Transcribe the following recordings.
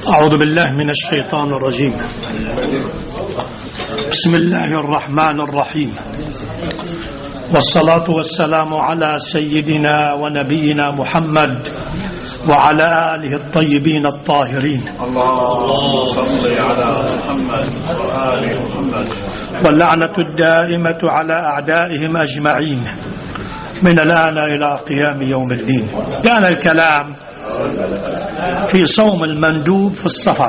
أعوذ بالله من الشيطان الرجيم. بسم الله الرحمن الرحيم، والصلاة والسلام على سيدنا ونبينا محمد وعلى آله الطيبين الطاهرين. اللهم صل على محمد وآل محمد. واللعنة الدائمة على أعدائهم أجمعين من الآن إلى قيام يوم الدين. كان الكلام في صوم المندوب في السفر.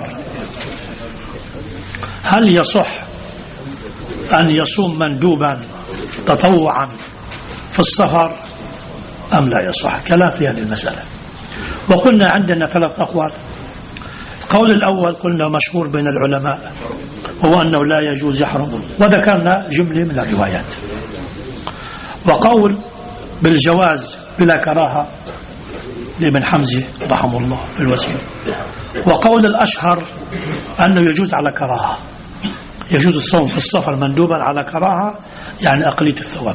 هل يصح أن يصوم مندوبا تطوعا في السفر أم لا يصح؟ كلام في هذه المسألة. وقلنا عندنا ثلاث أقوال. القول الأول قلنا مشهور بين العلماء هو أنه لا يجوز يحرم، وذكرنا جملة من الروايات. وقول بالجواز بلا كراهة لابن حمزة رحمه الله في الوسيل. وقول الأشهر أنه يجوز على كراهة، يجوز الصوم في السفر مندوبا على كراهة، يعني أقلية الثواب.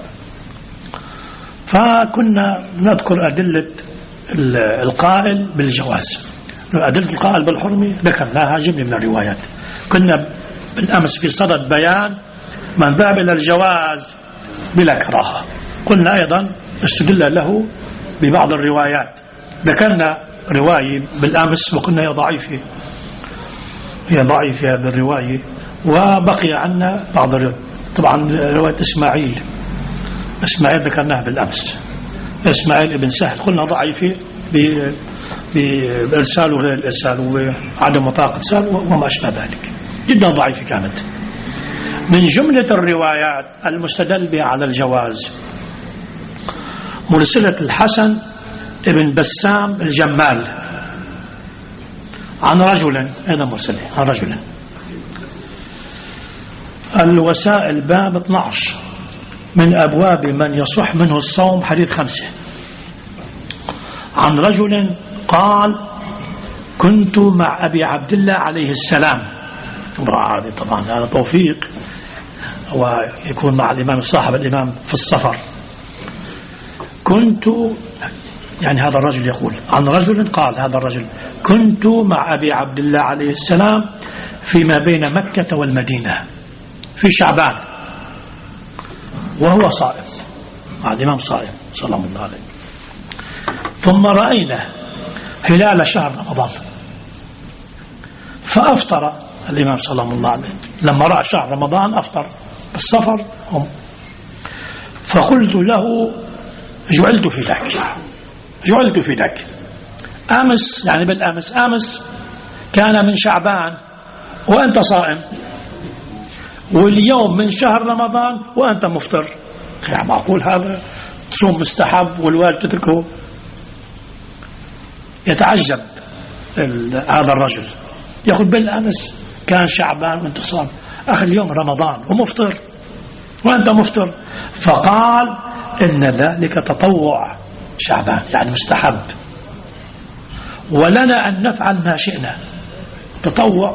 فكنا نذكر أدلة القائل بالجواز. أدلة القائل بالحرمة ذكرناها جملة من الروايات. كنا بالأمس في صدد بيان من ذهب إلى الجواز بلا كراهة. قلنا أيضا استدل له ببعض الروايات. ذكرنا رواية بالأمس وقلنا هي ضعيفة، هي ضعيفة هذه الرواية. وبقي عنا بعض الروايات، طبعا رواية إسماعيل ذكرناها بالأمس. إسماعيل ابن سهل قلنا ضعيفة بإرسال وغير الإرسال وعدم وثاقة إرسال وما أشبه ذلك، جدا ضعيفة كانت. من جملة الروايات المستدل بها على الجواز مرسلة الحسن ابن بسام الجمال عن رجل، هذا مرسله عن رجل. الوسائل باب 12 من أبواب من يصح منه الصوم، حديث 5. عن رجل قال: كنت مع أبي عبد الله عليه السلام. هذا طبعا هذا توفيق، ويكون مع الإمام صاحب الإمام في السفر. كنت، يعني هذا الرجل يقول عن رجل قال هذا الرجل: كنت مع أبي عبد الله عليه السلام فيما بين مكة والمدينة في شعبان وهو صائم، مع الإمام صائم صلى الله عليه. ثم رأينا هلال شهر رمضان فأفطر الإمام صلى الله عليه. لما رأى شهر رمضان أفطر بالسفر. فقلت له: جعلت في ذاك أمس، يعني بالأمس، أمس كان من شعبان وأنت صائم، واليوم من شهر رمضان وأنت مفطر. يعني معقول هذا صوم مستحب والوالد تتركه؟ يتعجب هذا الرجل، يقول بالأمس كان شعبان وأنت صائم، أخي اليوم رمضان ومفطر وأنت مفطر. فقال: إن ذلك تطوع شعبان، يعني مستحب، ولنا أن نفعل ما شئنا. تطوع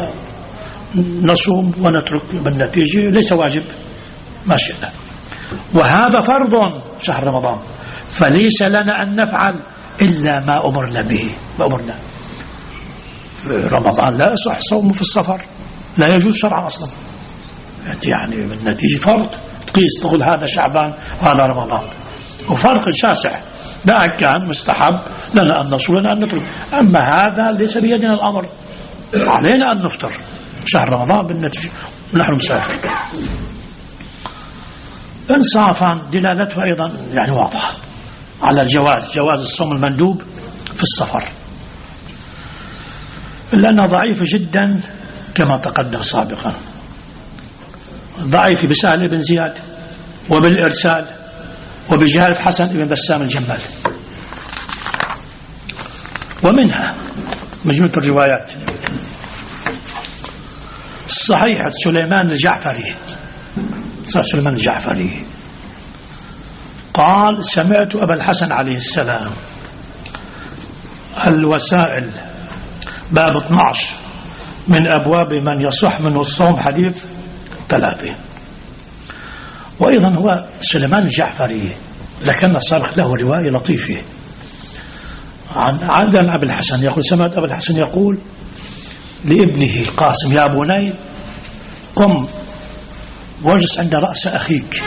نصوم ونترك، بالنتيجة ليس واجب، ما شئنا. وهذا فرض شهر رمضان، فليس لنا أن نفعل إلا ما أمرنا به. ما أمرنا رمضان لا يصح صومه في السفر، لا يجوز شرعا أصلا، يعني بالنتيجة فرض. تقيس تقول هذا شعبان وهذا رمضان، وفرق شاسع. لا كان مستحب لنا أن نصوم لنا أن نترك، أما هذا ليس بيدنا الأمر، علينا أن نفطر شهر رمضان بالنتيجة ونحن مسافر. إنصافا دلالته أيضا يعني واضحة على الجواز، جواز الصوم المندوب في السفر، لأنها ضعيفة جدا كما تقدم سابقا. ضعيف بسهل بن زياد وبالإرسال وبجهالة حسن بن بسام الجمال. ومنها مجموعة الروايات صحيحة سليمان الجعفري قال: سمعت أبا الحسن عليه السلام. الوسائل باب 12 من أبواب من يصح منه الصوم، حديث 3. وأيضا هو سليمان الجعفري، لكن السابق له رواية لطيفة عن أبي الحسن يقول: سمعت أبا الحسن يقول: لابنه القاسم: يا بني قم واجلس عند رأس أخيك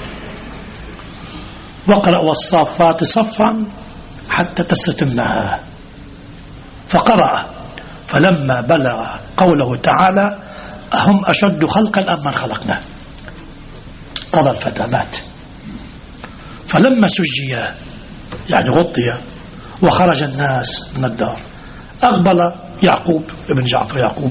واقرأ والصافات صفا حتى تستتمها. فقرأ، فلما بلغ قوله تعالى: أهم أشد خلقا أم من خلقنا، قضى الفتى مات. فلما سجي يعني غطي وخرج الناس من الدار، أقبل يعقوب ابن جعفر يعقوب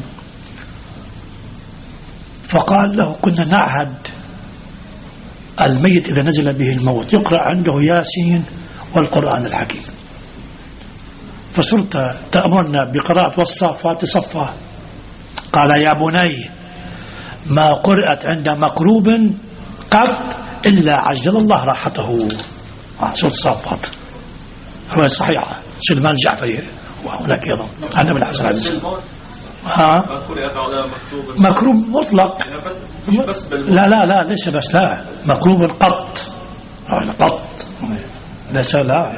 فقال له: كنا نعهد الميت إذا نزل به الموت يقرأ عنده ياسين والقرآن الحكيم، فصرت تأمرنا بقراءة والصافات صفا. قال: يا بني ما قرأت عند مكروب قط إلا عجل الله راحته. سورة الصافات هو صحيحة، سلمان الجعفري وهناك أيضا عن ابن الحسن العزيزي. مكروب مطلق، لا ليس بس، لا مكروب قط ليس لا.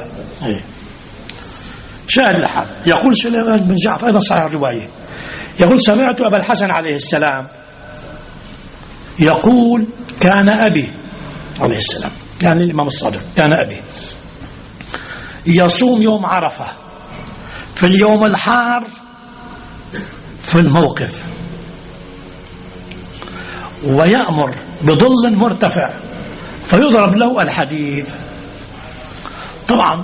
شاهد الحال. يقول سليمان بن جعفر أيضا صحيح الرواية، يقول: سمعت أبا الحسن عليه السلام يقول: كان أبي عليه السلام يعني الإمام الصادق كان أبي يصوم يوم عرفة في اليوم الحار في الموقف، ويأمر بظل مرتفع فيضرب له الحديث. طبعا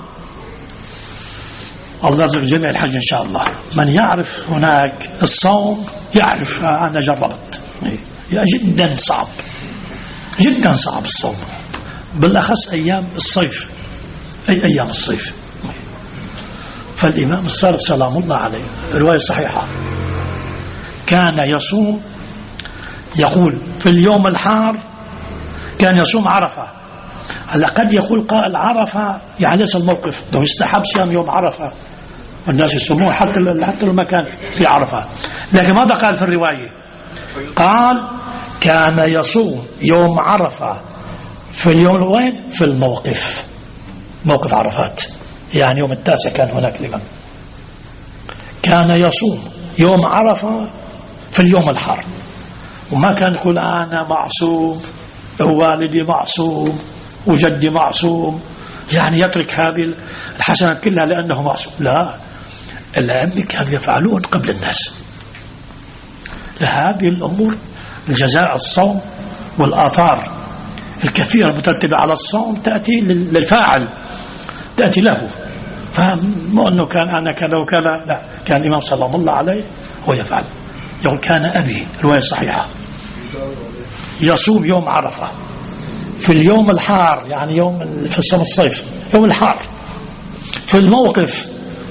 الله يرزق جميع الحج إن شاء الله. من يعرف هناك الصوم يعرف، أنا جربت، جدا صعب جدا صعب الصوم، بالأخص أيام الصيف، أي أيام الصيف. فالإمام الصادق سلام الله عليه رواية صحيحة كان يصوم، يقول في اليوم الحار كان يصوم عرفة. هلا قد يقول قائل عرفة يعني ليس الموقف، لو يستحب صيام يوم عرفة والناس يصومون حتى المكان في عرفة، لكن ماذا قال في الرواية؟ قال: كان يصوم يوم عرفة في اليوم وين؟ في الموقف، موقف عرفات، يعني يوم 9 كان هناك الإمام. كان يصوم يوم عرفة في اليوم الحار، وما كان يقول أنا معصوم ووالدي معصوم وجدي معصوم، يعني يترك هذه الحسنات كلها لأنه معصوم. لا، الأئمة كانوا يفعلون قبل الناس لهذه الأمور. الجزاء الصوم والآثار الكثيرة المترتبة على الصوم تأتي للفاعل، تأتي له. فمو أنه كان أنا كذا وكذا، لا، كان الإمام صلى الله عليه هو يفعل. يقول: كان أبي، رواية صحيحة، يصوم يوم عرفة في اليوم الحار، يعني يوم في الصيف، يوم الحار في الموقف،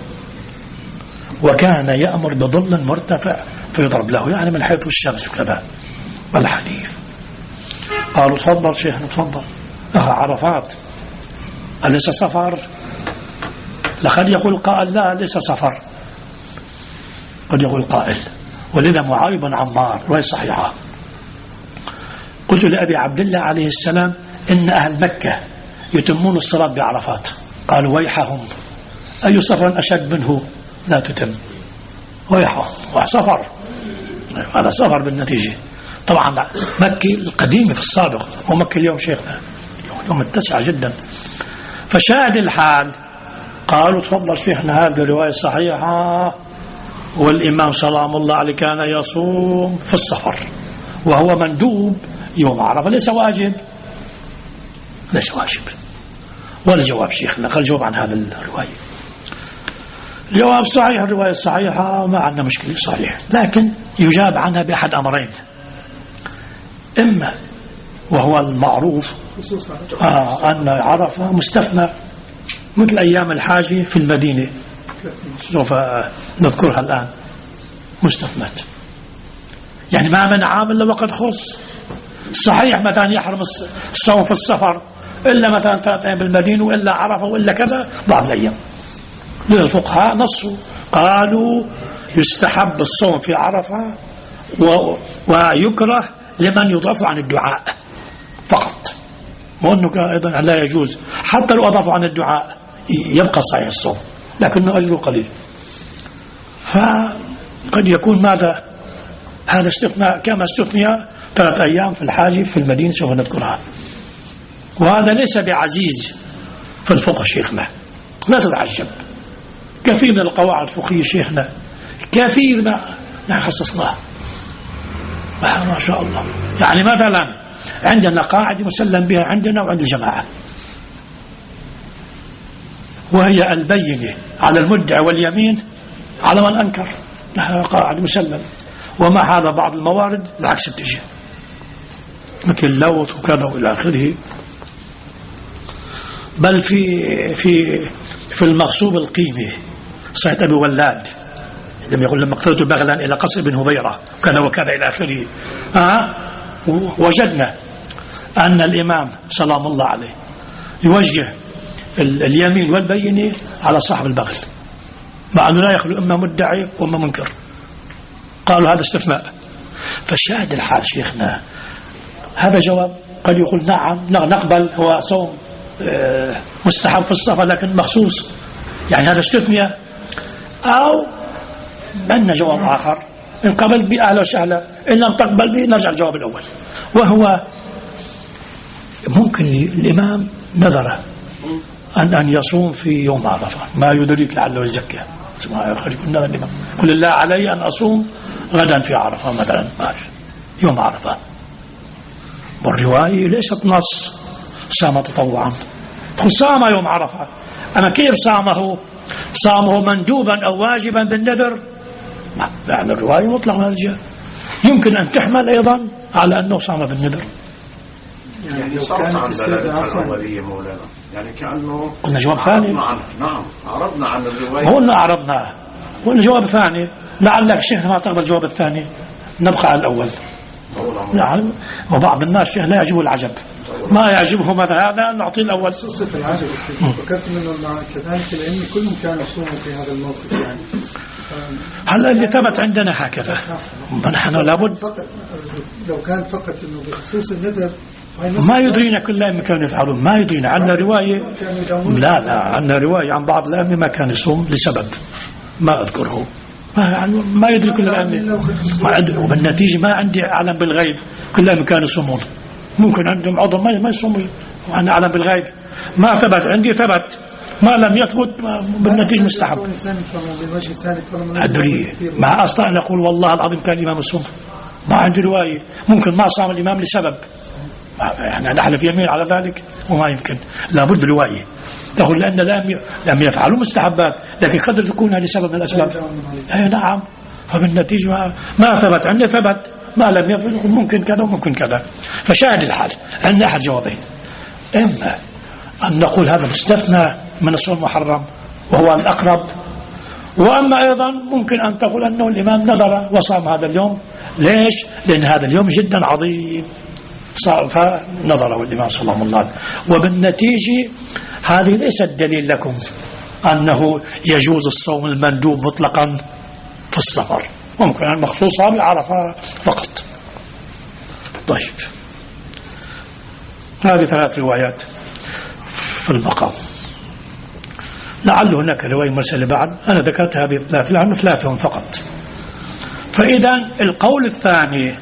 وكان يأمر بظل مرتفع فيضرب له، يعني من حيث الشمس وكذا. والحديث قالوا: تفضل شيخنا تفضل. عرفات أليس سفر؟ لقد يقول قائل: لا ليس سفر، قد يقول قائل. ولذا معاوية بن عمار رواية صحيحة قلت لأبي عبد الله عليه السلام: إن أهل مكة يتمون الصلاة بعرفات. قالوا: ويحهم، أي سفر أشد منه لا تتم؟ ويحهم وسفر، هذا سفر بالنتيجة. طبعا مكة القديمة في السابق ومكة اليوم شيخنا يوم 9 جدا. فشاهد الحال قالوا: تفضل شيخنا هذه رواية صحيحة، والإمام سلام الله عليه كان يصوم في السفر وهو مندوب يوم عرفة، ليس واجب، ليس واجب. والجواب شيخنا قال جواب عن هذا الرواية، الجواب صحيح، الرواية الصحيحة ما عندنا مشكلة، صحيح، لكن يجاب عنها بأحد أمرين: إما وهو المعروف أن عرفة مستثنى مثل أيام الحاج في المدينة، سوف نذكرها الآن، مستثنات، يعني ما من عامل إلا وقد خص. صحيح مثلا يحرم الصوم في السفر إلا مثلا 3 أيام بالمدينة، وإلا عرفة، وإلا كذا بعض الأيام. للفقهاء نصوا قالوا: يستحب الصوم في عرفة ويكره لمن يضاف عن الدعاء فقط، وأنه أيضا لا يجوز حتى لو أضاف عن الدعاء يبقى صحيح الصوم لكنه أجره قليل. قد يكون ماذا هذا استثناء كما استثنى 3 أيام في الحاجب في المدينة سوف نذكرها. وهذا ليس بعزيز في الفقه شيخنا، لا تتعجب، كثير من القواعد الفقهية شيخنا كثير ما خصصناه ما شاء الله. يعني مثلا عندنا قاعدة مسلم بها عندنا وعند الجماعة، وهي البينة على المدعي واليمين على من أنكر، قاعدة مسلم. ومع هذا بعض الموارد العكس بتجي، مثل اللوط وكذا وإلى آخره. بل في المغصوب القيمة صحيح أبي ولاد لما يقول لما اقتلت بغلا إلى قصر بن هبيرة كذا وكذا إلى آخره، وجدنا أن الإمام سلام الله عليه يوجه اليمين والبينة على صاحب البغل، مع أنه لا يخلو إما مدعي وإما منكر. قالوا هذا استثناء. فالشاهد الحال شيخنا هذا جواب. قد يقول نعم نقبل، هو صوم مستحب في السفر لكن مخصوص، يعني هذا استثنى. أو عندنا جواب آخر، إن قبلت به أهلا وسهلا، إن لم تقبل به نرجع الجواب الأول، وهو ممكن الإمام نذر أن يصوم في يوم عرفة، ما يدريك لعله يزكى، قل الله علي أن أصوم غدا في عرفة مثلا يوم عرفة. والرواية ليست نص صام تطوعا، صام يوم عرفة. أما كيف صامه مندوبا أو واجبا بالنذر؟ يعني الرواية مطلق من الجهة، يمكن أن تحمل أيضا على أنه صام بالنذر. يعني لو كان الأولية مولانا، يعني كأنه قلنا جواب ثاني. نعم عرضنا عن الرواية، قلنا عرضناه، قلنا جواب ثاني. لعلك شيخ ما تقبل الجواب الثاني، نبقى على الأول. نعم. وبعض الناس شيخ لا يعجبه العجب، ما يعجبه مثلا هذا نعطيه الأول. صفة العجب فكرت منه كذلك العلم كلهم كانوا يصوموا في هذا الموقف. يعني هلا اللي ثبت عندنا هكذا، نحن لابد لو كان فقط انه بخصوص النذر ما يدرينا كل ما كانوا يفعلون، ما يدرينا. عندنا رواية لا عندنا رواية عن بعض الأئمة ما كان يصوم لسبب ما أذكره، ما يدري كل الأئمة، وبالنتيجة ما عندي علم بالغيب كل الأئمة كانوا يصومون. ممكن عندهم عضو ما يصومون، وأنا علم بالغيب ما ثبت عندي، ثبت ما لم يثبت بالنتيجة مستحب. أدري مع أصلا نقول والله العظيم كان الإمام يصوم، ما عندي رواية. ممكن ما صام الإمام لسبب، يعني نحلف يمين على ذلك، وما يمكن، لابد رواية تقول لأن لم يفعلوا مستحبات، لكن قد تكون لسبب من الأسباب. أي نعم. فبالنتيجة ما ثبت عندي، ثبت ما لم يثبت ممكن كذا وممكن كذا. فشاهد الحال عندنا أحد جوابين، إما أن نقول هذا مستثنى من الصوم المحرم وهو الأقرب، وأما أيضا ممكن أن تقول أنه الإمام نذر وصام هذا اليوم. ليش؟ لأن هذا اليوم جدا عظيم فنظره الإمام صلى الله عليه وسلم. وبالنتيجة هذه ليست دليل لكم أنه يجوز الصوم المندوب مطلقا في السفر، ممكن أن مخصوصها بعرفة فقط. طيب، هذه 3 روايات في المقام. لعل هناك رواية مرسلة بعد، أنا ذكرت هذه 3 لأنه 3 فقط. فإذا القول الثاني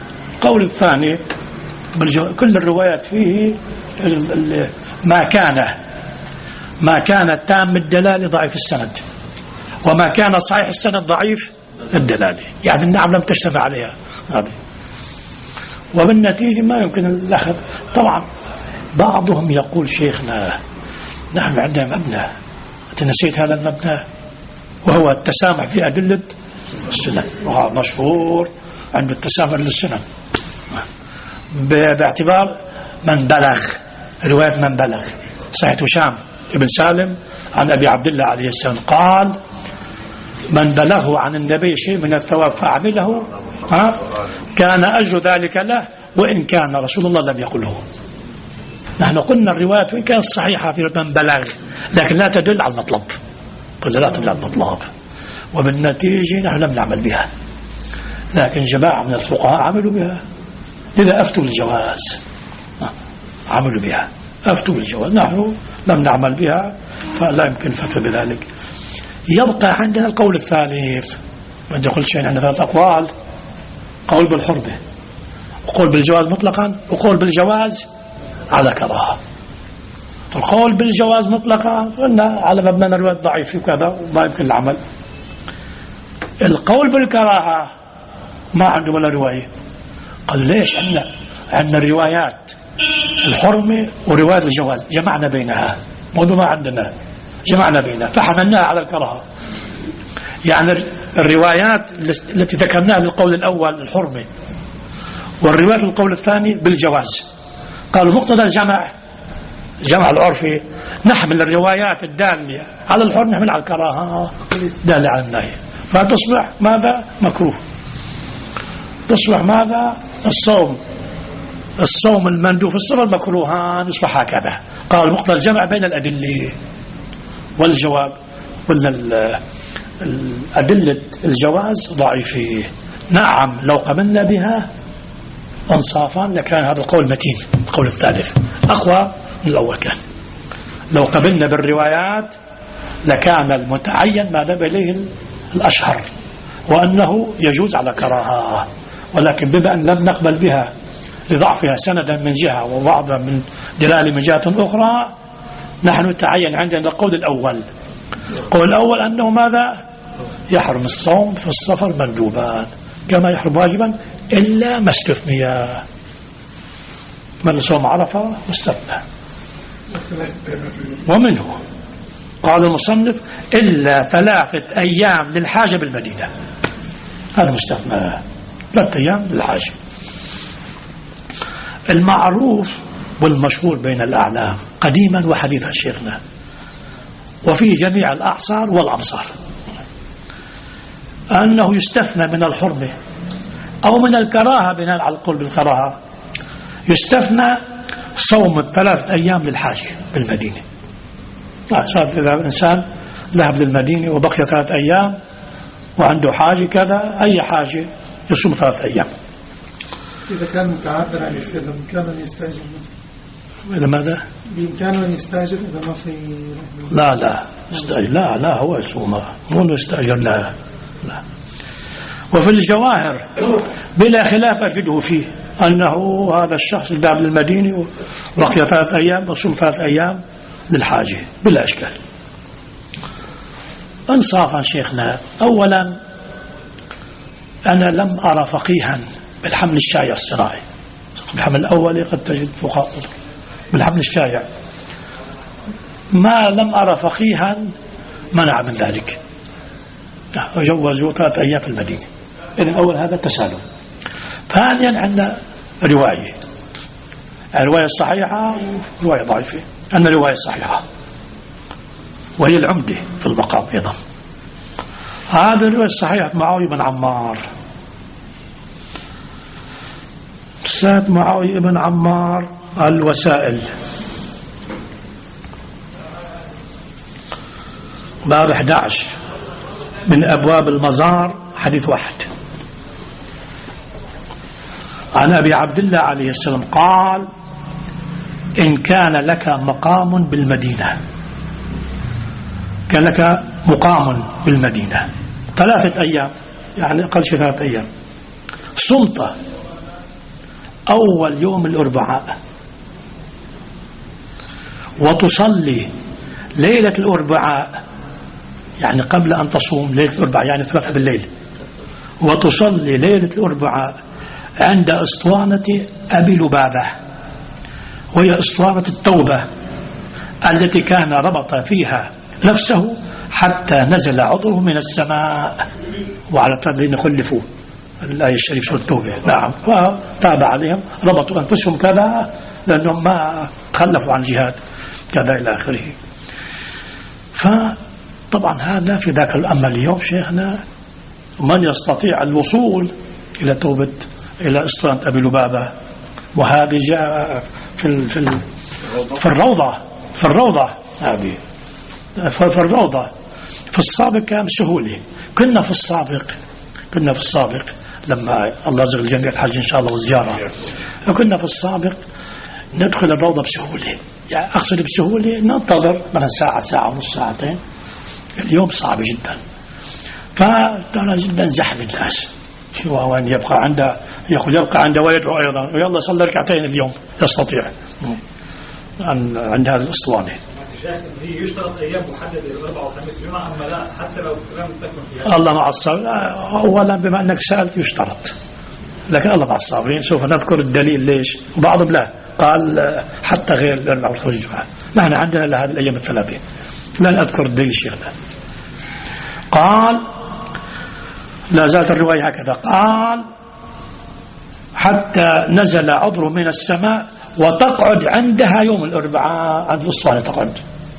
كل الروايات فيه ما كان تام الدلالة ضعيف السند، وما كان صحيح السند ضعيف الدلالة، يعني النعم لم تجتمع عليها هذه. وبالنتيجة ما يمكن الأخذ. طبعا بعضهم يقول شيخنا نحن عندنا مبنى، نسيت هذا المبنى، وهو التسامح في أدلة السنن، وهو مشهور عند التسامح للسنن باعتبار من بلغ، رواية من بلغ. صحيح هشام ابن سالم عن أبي عبد الله عليه السلام قال من بلغه عن النبي شيء من الثواب فعمله كان أجر ذلك له وإن كان رسول الله لم يقله. نحن قلنا الروايات وإن كانت صحيحة في من بلغ لكن لا تدل على المطلب، قلنا لا تدل على المطلب، وبالنتيجة نحن لم نعمل بها، لكن جماعة من الفقهاء عملوا بها، لذا أفتوا الجواز، عملوا بها أفتوا الجواز، نحن لم نعمل بها فلا يمكن فتوى بذلك. يبقى عندنا القول الثالث بدي أقول شيء، عندنا 3 أقوال: قول بالحرمة، وقول بالجواز مطلقا، وقول بالجواز على كراهة. القول بالجواز مطلقا قلنا على مبنى الرواية ضعيف وكذا وما يمكن العمل. القول بالكراهة ما عنده ولا رواية. قال ليش؟ عندنا الروايات الحرمة ورواية الجواز جمعنا بينها، موضوع ما عندنا جمعنا بينها فحملناها على الكراهة. يعني الروايات التي ذكرناها للقول الأول الحرمة والروايات القول الثاني بالجواز، قالوا مقتضى الجمع العرفي نحمل الروايات الدالة على الحرمة نحمل على الكراهة دالة على النهي، فتصبح ماذا؟ مكروه. تصبح ماذا؟ الصوم المندوب في السفر مكروهان، يصبح هكذا. قال مقتضى الجمع بين الأدلة والجواب، ولا الأدلة الجواز ضعيفة. نعم لو قبلنا بها انصافا لكان هذا القول متين، القول الثالث أقوى من الأول. كان لو قبلنا بالروايات لكان المتعين ما ذهب إليه الأشهر وأنه يجوز على كراهة، ولكن بما أن لم نقبل بها لضعفها سندا من جهة وبعضا من دلالة من جهة أخرى، نحن تعين عندنا القول الأول. القول الأول أنه ماذا؟ يحرم الصوم في السفر مندوبا كما يحرم واجبا إلا ما استثني. من صوم عرفة مستثنى. ومنه قال المصنف إلا 3 أيام للحاجة بالمدينة، هذا مستثنى، 3 أيام للحاجة. المعروف والمشهور بين الأعلام قديما وحديثا شيخنا وفي جميع الأعصار والأمصار أنه يستثنى من الحرمة أو من الكراهة بناء على القول بالكراهة، يستثنى صوم 3 أيام للحاجة بالمدينة. إذا الإنسان ذهب للمدينة وبقي 3 أيام وعنده حاجة كذا، أي حاجة يصوم 3 أيام. إذا كان متعذر عن الاستئذان بإمكانه أن يستأجر. إذا ماذا؟ بإمكانه أن يستأجر إذا ما في. لا هو يصوم مو يستأجر. لا. وفي الجواهر بلا خلاف أجده فيه أنه هذا الشخص ذهب للمدينة وبقي 3 أيام يصوم 3 أيام للحاجة بلا إشكال. انصافا شيخنا، أولا أنا لم أرى فقيها بالحمل الشائع الصناعي. بالحمل الأولي قد تجد فقهاء، بالحمل الشائع ما لم أرى فقيها منع من ذلك، وجوزوا 3 أيام في المدينة. إذن أول هذا تسالم. ثانيا عندنا رواية، الرواية الصحيحة ورواية ضعيفة. عندنا رواية صحيحة وهي العمدة في المقام أيضا. هذه الرواية الصحيحة معاوية بن عمار، سات معاوية بن عمار الوسائل، باب 11 من أبواب المزار، حديث 1 عن أبي عبد الله عليه السلام قال: إن كان لك مقام بالمدينة، كان لك مقام بالمدينة 3 أيام، يعني أقل شيء 3 أيام، صمت أول يوم الأربعاء وتصلي ليلة الأربعاء، يعني قبل أن تصوم ليلة الأربعاء يعني 3 بالليل، وتصلي ليلة الأربعاء عند أسطوانة أبي لبابة، وهي أسطوانة التوبة التي كان ربط فيها نفسه حتى نزل عضوه من السماء، وعلى الذين خلفوا الآية الشريفة سورة التوبة. نعم، وتابع عليهم ربطوا أنفسهم كذا لأنهم ما تخلفوا عن الجهاد كذا إلى آخره. فطبعا هذا في ذاك الأمر. اليوم شيخنا من يستطيع الوصول إلى توبة إلى أسطوانة أبي لبابة، وهذه جاء في الروضة هذه في الروضة. في السابق كان سهولة، كنا في السابق لما الله يرزق الجميع الحج إن شاء الله والزيارة، كنا في السابق ندخل الروضة بسهولة، يعني أقصد بسهولة ننتظر مثلا ساعة ونص ساعتين. اليوم صعب جدا، فترى جدا زحم الناس، شو وين يبقى عنده، يقول يبقى عنده ويدعو أيضا، ويلا صلى ركعتين اليوم يستطيع عند هذا الأسطوانة. هي يشترط أيام محددة الأربعاء والخميس جمعة أما لا حتى لو لم تكن فيها؟ الله مع الصابرين. أولا بما أنك سألت يشترط، لكن الله مع الصابرين. سوف نذكر الدليل ليش، وبعضهم لا قال حتى غير الأربعاء والخميس جمعة. نحن عندنا لهذه الأيام الثلاثين، لن أذكر الدليل شيخنا. قال لا زالت الرواية هكذا، قال حتى نزل عذر من السماء وتقعد عندها يوم الأربعاء، عند الأسطوانة تقعد،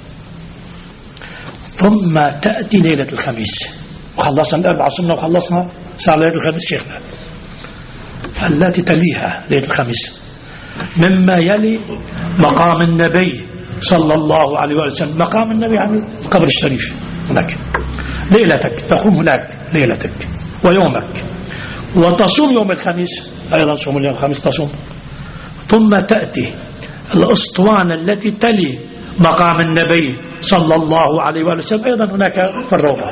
ثم تأتي ليلة الخميس. وخلصنا الأربعاء صمنا وخلصنا، صار ليلة الخميس شيخنا، التي تليها ليلة الخميس مما يلي مقام النبي صلى الله عليه وسلم. مقام النبي يعني القبر الشريف هناك، ليلتك تقوم هناك ليلتك ويومك، وتصوم يوم الخميس أيضا، صوم اليوم الخميس تصوم. ثم تأتي الأسطوانة التي تلي مقام النبي صلى الله عليه وسلم أيضا هناك في الروضة،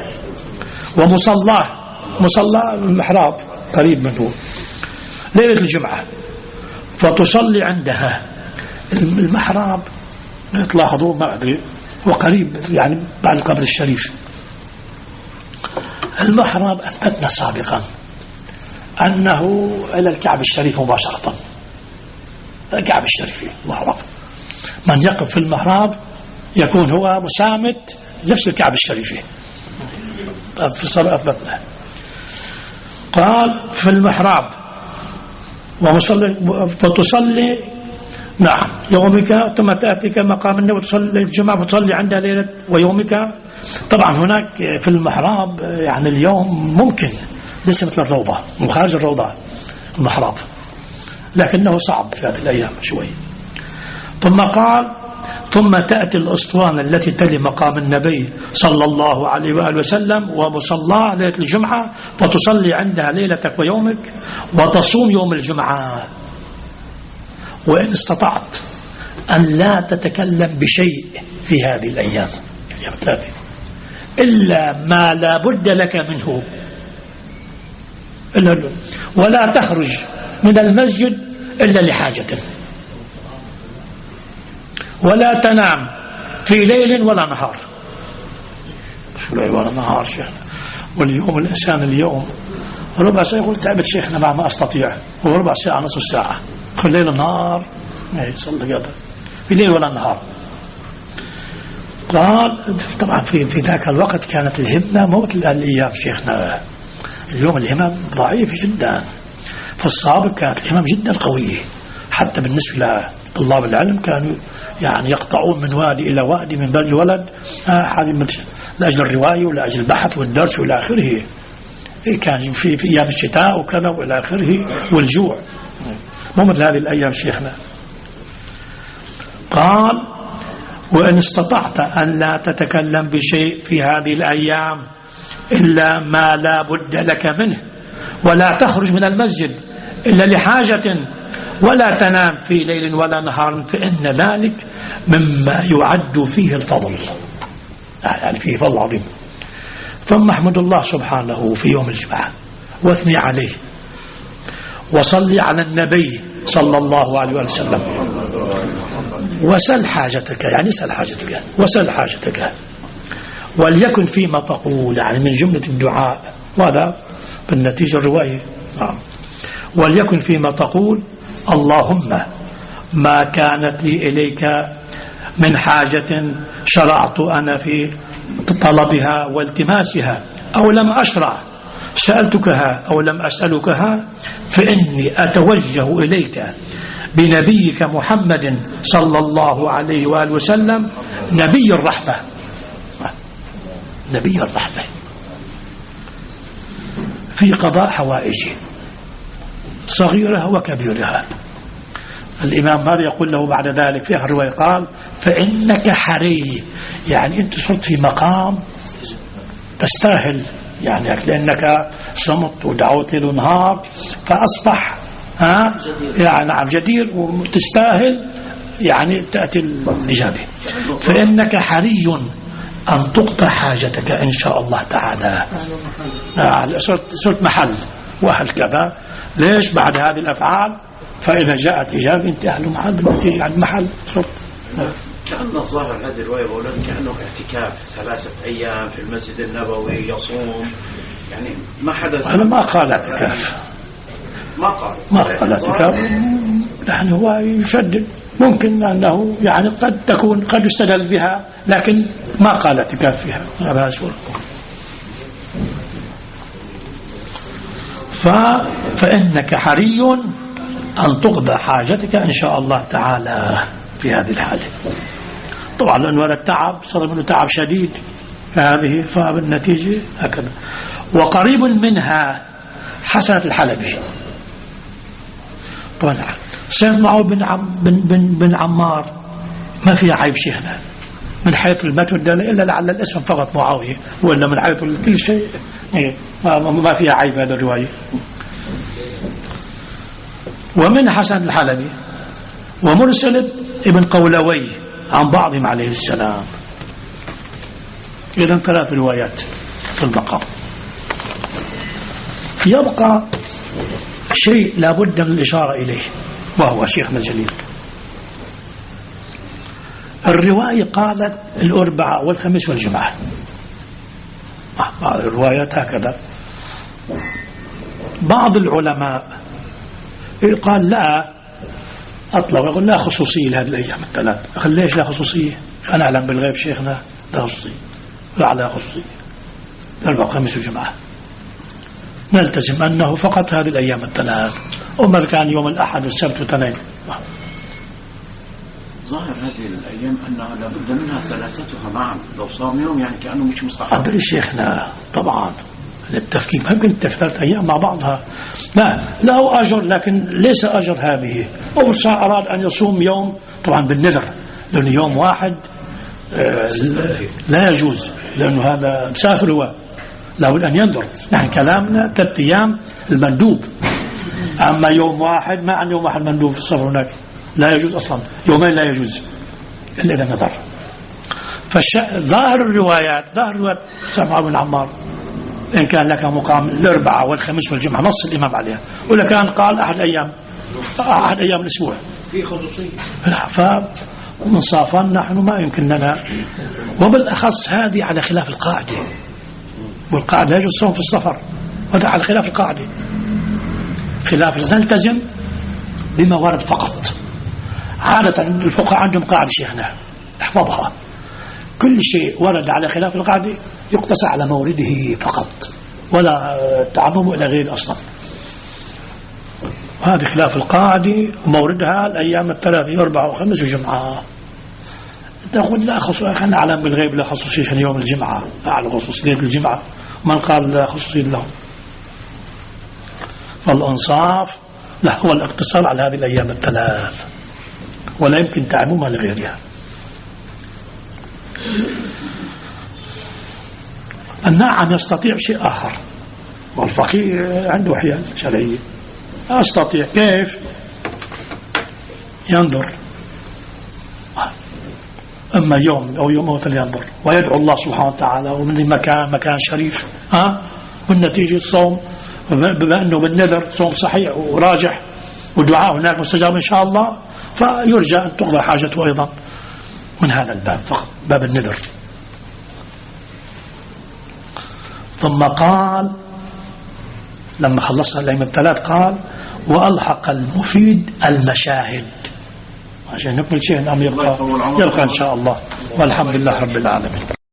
ومصلى المحراب قريب منه ليلة الجمعة، فتصلي عندها. المحراب تلاحظوا ما أدري وقريب يعني بعد القبر الشريف. المحراب أثبتنا سابقا أنه إلى الكعب الشريف مباشرة، الكعب الشريف الله، من يقف في المحراب يكون هو مسامت نفس الكعب الشريف في الصلاة أثبتنا. قال في المحراب وتصلي نعم يومك، ثم تأتيك مقام النبي وتصلي الجمعة وتصلي عندها ليلة ويومك. طبعا هناك في المحراب يعني اليوم ممكن ليس مثل الروضة، من خارج الروضة المحراب، لكنه صعب في هذه الأيام شوي. ثم قال ثم تأتي الأسطوانة التي تلي مقام النبي صلى الله عليه وآله وسلم ومصلى ليلة الجمعة، وتصلي عندها ليلتك ويومك، وتصوم يوم الجمعة. وإن استطعت أن لا تتكلم بشيء في هذه الأيام إلا ما لا بد لك منه، ولا تخرج من المسجد إلا لحاجة، ولا تنام في ليل ولا نهار. شو ليل ولا نهار شيخنا؟ واليوم الإنسان اليوم ربع ساعة يقول تعبت شيخنا ما أستطيع، وربع ساعة نصف ساعة في الليل والنهار صلى هذا في ليل ولا نهار. قال طبعا في ذاك الوقت كانت الهمة موت الأيام شيخنا، اليوم الهمم ضعيف جدا، في السابق كانت الهمم جدا قوية، حتى بالنسبة لطلاب العلم كانوا يعني يقطعون من وادي إلى وادي من بلد لولد لأجل الرواية ولأجل البحث والدرس وإلى آخره. كان في أيام الشتاء وكذا وإلى آخره والجوع، مو مثل هذه الأيام شيخنا. قال وإن استطعت أن لا تتكلم بشيء في هذه الأيام إلا ما لا بد لك منه، ولا تخرج من المسجد إلا لحاجة، ولا تنام في ليل ولا نهار، فإن ذلك مما يعد فيه الفضل، يعني فيه فضل عظيم. ثم احمد الله سبحانه في يوم الجمعة واثني عليه، وصلي على النبي صلى الله عليه وسلم، وسل حاجتك، يعني سل حاجتك وسل حاجتك، وليكن فيما تقول، يعني من جملة الدعاء، وهذا بالنتيجة الرواية. وليكن فيما تقول اللهم ما كانت لي إليك من حاجة شرعت أنا في طلبها والتماسها، أو لم أشرع سألتكها أو لم أسألكها، فإني أتوجه إليك بنبيك محمد صلى الله عليه وآله وسلم نبي الرحمة، نبي الرحمة في قضاء حوائجه صغيرها وكبيرها. الإمام ماذا يقول له بعد ذلك في آخر الرواية؟ قال فإنك حري، يعني أنت صرت في مقام تستاهل، يعني لأنك صمت ودعوت ليل ونهار فأصبح يعني نعم جدير وتستاهل، يعني تأتي الإجابة. فإنك حري أن تقضى حاجتك إن شاء الله تعالى. صرت محل وأهل كذا. ليش؟ بعد هذه الأفعال فإذا جاءت إجابة أنت أهل محل بالنتيجة عن محل صرت. كأن الظاهر هذه الرواية أولا كأنه اعتكاف 3 أيام في المسجد النبوي يصوم، يعني ما حدث. أنا ما قال اعتكاف، ما قال اعتكاف، يعني هو يشدد، ممكن أنه يعني قد يستدل بها، لكن ما قال اعتكاف فيها. فإنك حري أن تقضى حاجتك إن شاء الله تعالى في هذه الحالة. طبعا لأنه هذا التعب صار منه تعب شديد هذه، فبالنتيجة هكذا. وقريب منها حسنة الحلبي. طبعا سيد معاوية بن عمار ما فيها عيب شيخنا من حيث المتن والدلالة، إلا لعل الاسم فقط معاوية، وإلا من حيث كل شيء ما فيها عيب هذا الرواية. ومن حسن الحلبي ومرسل ابن قولوي عن بعضهم عليه السلام. إذن 3 روايات في المقام. يبقى شيء لابد من الإشارة إليه، وهو شيخنا الجليل. الرواية قالت الأربعاء والخميس والجمعة، الروايات هكذا. بعض العلماء قال لا أطلق، يقول لا خصوصية لهذه الأيام الثلاث. أقول ليش لا خصوصية؟ أنا أعلم بالغيب شيخنا لا خصوصية، لا خصوصية. الأربعاء والخميس والجمعة نلتزم أنه فقط هذه الأيام الثلاث، وما كان يوم الأحد والسبت والاثنين. ظاهر هذه الأيام أنها لابد منها ثلاثتها معا، لو صام يوم يعني كأنه مش مستحب. أدري شيخنا طبعا للتفكيك، ما يمكن 3 أيام مع بعضها، لا أجر، لكن ليس أجر هذه. أول شيء أراد أن يصوم يوم طبعا بالنذر، لأنه يوم واحد لا يجوز، لأنه هذا مسافر هو لابد أن ينذر. يعني كلامنا 3 أيام المندوب، أما يوم واحد ما عن يوم واحد مندوب في السفر هناك لا يجوز أصلا، يومين لا يجوز إلا إذا نذر. فظاهر الروايات سمع بن عمار إن كان لك مقام الأربعاء والخميس والجمعة نص الإمام عليها، ولا كان قال أحد أيام الأسبوع في خصوصية. فمنصافا نحن ما يمكن لنا، وبالأخص هذه على خلاف القاعدة، والقاعدة يجوز الصوم في السفر، هذا على خلاف القاعدة. خلاف نلتزم بما ورد فقط. عادة الفقهاء عندهم قاعدة شيخنا احفظها، كل شيء ورد على خلاف القاعدة يقتصر على مورده فقط، ولا تعمم إلى غير أصلا. وهذه خلاف القاعدة، وموردها الأيام الثلاثة 4 و5 وجمعة. تقول لا خصوصية، أنا أعلم بالغيب لا خصوصية يوم الجمعة، أعلم خصوصية الجمعة، من قال لا خصوصية لهم. فالإنصاف لا هو الاقتصار على هذه الأيام الثلاث، ولا يمكن تعممها لغيرها. النعم يستطيع شيء آخر، والفقيه عنده حيل شرعية، أستطيع كيف ينظر، أما يوم أو يوم أو ثلاثة ينظر ويدعو الله سبحانه وتعالى، ومن مكان شريف، بالنتيجة الصوم بما أنه بالنذر صوم صحيح وراجح، ودعاء هناك مستجاب إن شاء الله، فيرجى أن تقضى حاجته أيضا من هذا الباب فقط، باب النذر. ثم قال لما خلصنا الأيام الثلاث قال وألحق المفيد المشاهد، عشان نكمل شيء أم يبقى إن شاء الله. والحمد لله رب العالمين.